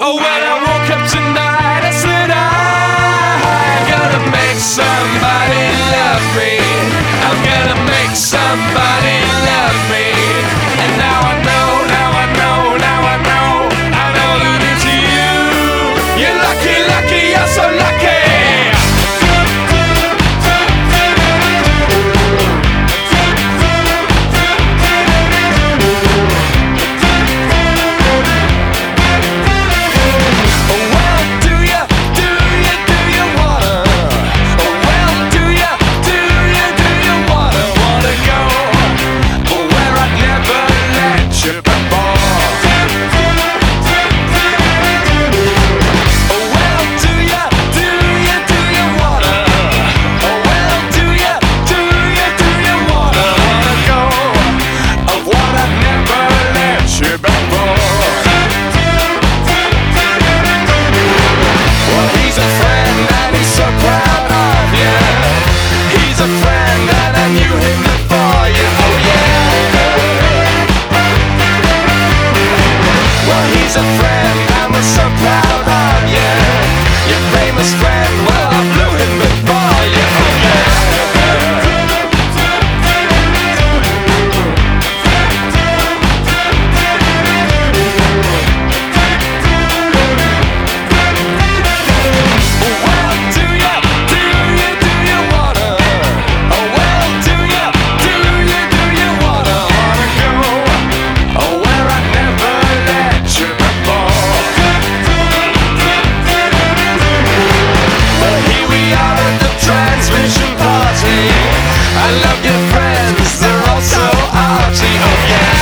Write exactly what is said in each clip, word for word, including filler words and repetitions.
Oh, when I woke up tonight, I said I'm gonna make somebody love me. I'm gonna make somebody love me. And now I know, now I know, now I know, I know that it's you. You're lucky, lucky, you're so lucky. He's a friend and we're so proud of you. Your famous friend, well I blew him before you. Oh yeah. Well, do ya, do you, do you wanna? Oh well, do ya, do you, do you wanna? Wanna go? Oh where I never let you before. Well here we are at the transmission party. I love your friends, they're all so arty. Oh yeah.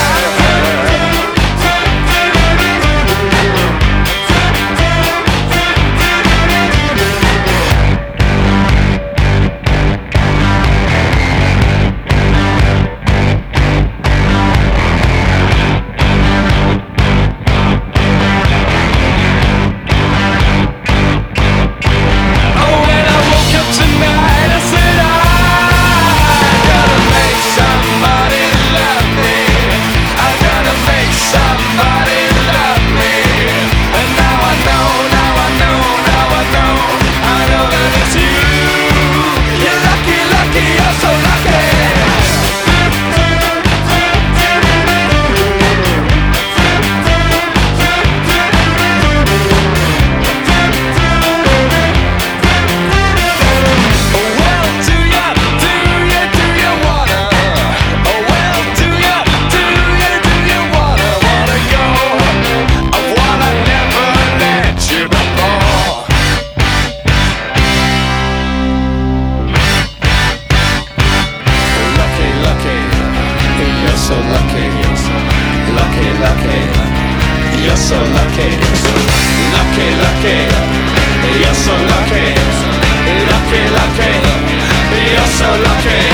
So lucky, lucky, lucky, you're so lucky, lucky, lucky, you're so lucky, lucky, lucky, you're so lucky.